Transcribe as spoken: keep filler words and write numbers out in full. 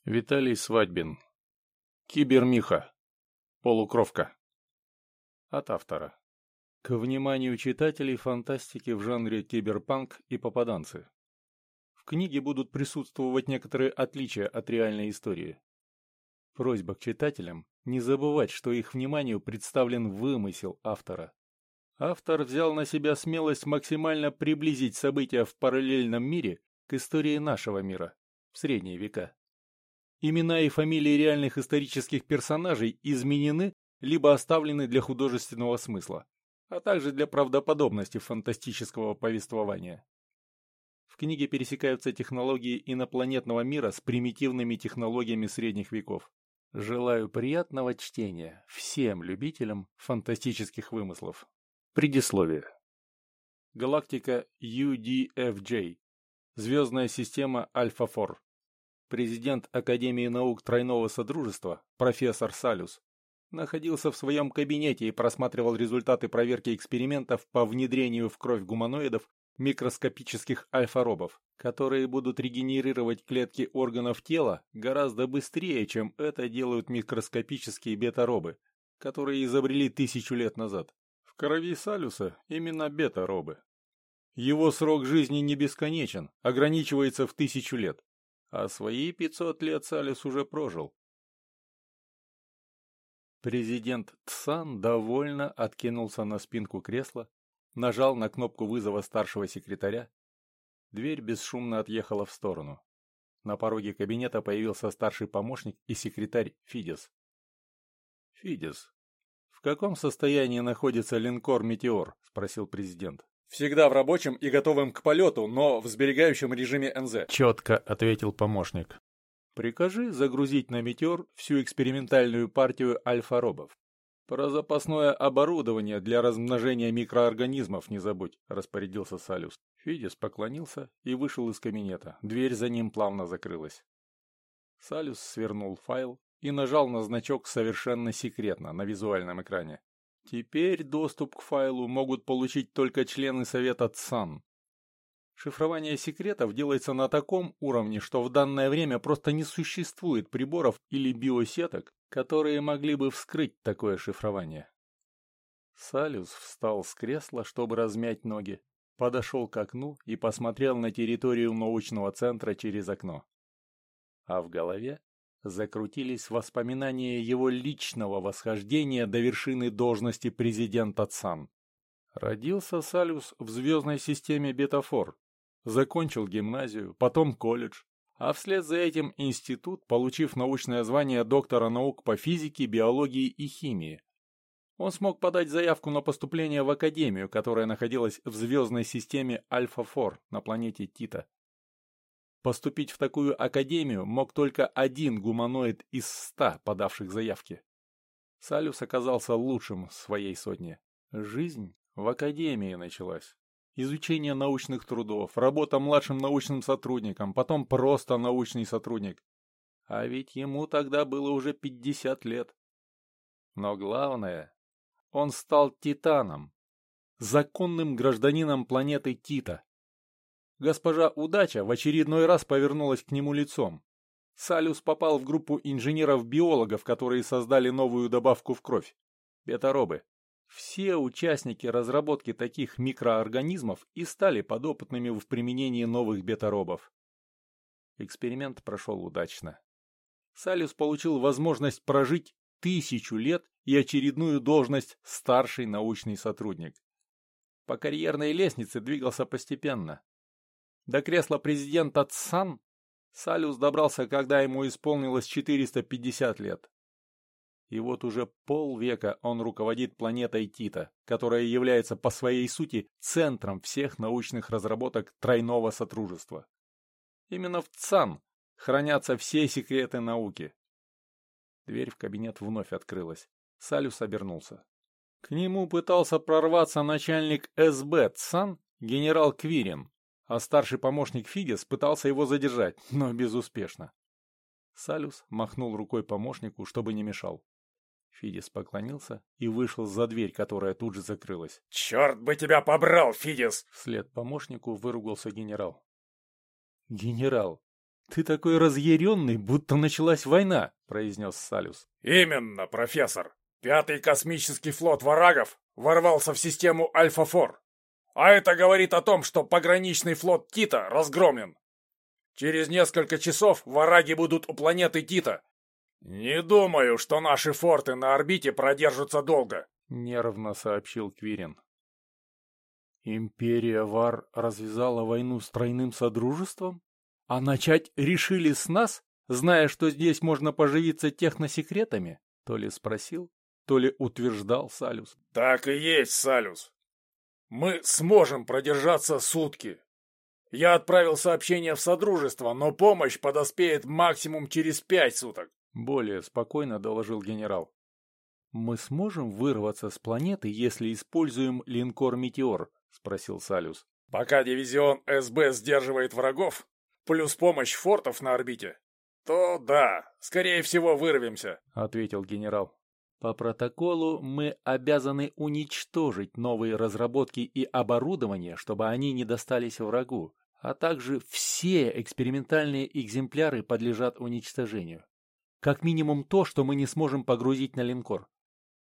Виталий Свадьбин. Кибермиха. Полукровка. От автора. К вниманию читателей фантастики в жанре киберпанк и попаданцы. В книге будут присутствовать некоторые отличия от реальной истории. Просьба к читателям не забывать, что их вниманию представлен вымысел автора. Автор взял на себя смелость максимально приблизить события в параллельном мире к истории нашего мира в средние века. Имена и фамилии реальных исторических персонажей изменены либо оставлены для художественного смысла, а также для правдоподобности фантастического повествования. В книге пересекаются технологии инопланетного мира с примитивными технологиями средних веков. Желаю приятного чтения всем любителям фантастических вымыслов. Предисловие. Галактика ю ди эф джей. Звездная система Альфа-Фор. Президент Академии наук Тройного Содружества, профессор Салюс, находился в своем кабинете и просматривал результаты проверки экспериментов по внедрению в кровь гуманоидов микроскопических альфа-робов, которые будут регенерировать клетки органов тела гораздо быстрее, чем это делают микроскопические бета-робы, которые изобрели тысячу лет назад. В крови Салюса именно бета-робы. Его срок жизни не бесконечен, ограничивается в тысячу лет. А свои пятьсот лет Салюс уже прожил. Президент Тсан довольно откинулся на спинку кресла, нажал на кнопку вызова старшего секретаря. Дверь бесшумно отъехала в сторону. На пороге кабинета появился старший помощник и секретарь Фидес. «Фидес, в каком состоянии находится линкор «Метеор»?» – спросил президент. «Всегда в рабочем и готовым к полету, но в сберегающем режиме эн зэ», — четко ответил помощник. «Прикажи загрузить на «Метеор» всю экспериментальную партию альфа-робов. Про запасное оборудование для размножения микроорганизмов не забудь», — распорядился Салюс. Фидес поклонился и вышел из кабинета. Дверь за ним плавно закрылась. Салюс свернул файл и нажал на значок «Совершенно секретно» на визуальном экране. Теперь доступ к файлу могут получить только члены Совета Тсан. Шифрование секретов делается на таком уровне, что в данное время просто не существует приборов или биосеток, которые могли бы вскрыть такое шифрование. Салюс встал с кресла, чтобы размять ноги, подошел к окну и посмотрел на территорию научного центра через окно. А в голове закрутились воспоминания его личного восхождения до вершины должности президента Тсан. Родился Салюс в звездной системе Бета-Фор, закончил гимназию, потом колледж, а вслед за этим институт, получив научное звание доктора наук по физике, биологии и химии. Он смог подать заявку на поступление в академию, которая находилась в звездной системе Альфа-Фор на планете Тита. Поступить в такую академию мог только один гуманоид из ста подавших заявки. Салюс оказался лучшим в своей сотне. Жизнь в академии началась. Изучение научных трудов, работа младшим научным сотрудником, потом просто научный сотрудник. А ведь ему тогда было уже пятьдесят лет. Но главное, он стал титаном, законным гражданином планеты Тита. Госпожа Удача в очередной раз повернулась к нему лицом. Салюс попал в группу инженеров-биологов, которые создали новую добавку в кровь – бета-робы. Все участники разработки таких микроорганизмов и стали подопытными в применении новых бета-робов. Эксперимент прошел удачно. Салюс получил возможность прожить тысячу лет и очередную должность старший научный сотрудник. По карьерной лестнице двигался постепенно. До кресла президента Тсан Салюс добрался, когда ему исполнилось четыреста пятьдесят лет. И вот уже полвека он руководит планетой Тита, которая является по своей сути центром всех научных разработок Тройного Содружества. Именно в Тсан хранятся все секреты науки. Дверь в кабинет вновь открылась. Салюс обернулся. К нему пытался прорваться начальник эс бэ Тсан, генерал Квирин, а старший помощник Фидес пытался его задержать, но безуспешно. Салюс махнул рукой помощнику, чтобы не мешал. Фидес поклонился и вышел за дверь, которая тут же закрылась. «Черт бы тебя побрал, Фидес!» Вслед помощнику выругался генерал. «Генерал, «Ты такой разъяренный, будто началась война», — произнес Салюс. «Именно, профессор. Пятый космический флот варагов ворвался в систему Альфа-Фор. А это говорит о том, что пограничный флот Тита разгромлен. Через несколько часов вараги будут у планеты Тита. Не думаю, что наши форты на орбите продержатся долго», — нервно сообщил Квирин. «Империя Вар развязала войну с тройным содружеством? А начать решили с нас, зная, что здесь можно поживиться техносекретами?» То ли спросил, то ли утверждал Салюс. «Так и есть, Салюс. Мы сможем продержаться сутки. Я отправил сообщение в Содружество, но помощь подоспеет максимум через пять суток», — более спокойно доложил генерал. «Мы сможем вырваться с планеты, если используем линкор «Метеор»?» — спросил Салюс. «Пока дивизион СБ сдерживает врагов, плюс помощь фортов на орбите, то да, скорее всего вырвемся», — ответил генерал. «По протоколу мы обязаны уничтожить новые разработки и оборудование, чтобы они не достались врагу, а также все экспериментальные экземпляры подлежат уничтожению. Как минимум то, что мы не сможем погрузить на линкор.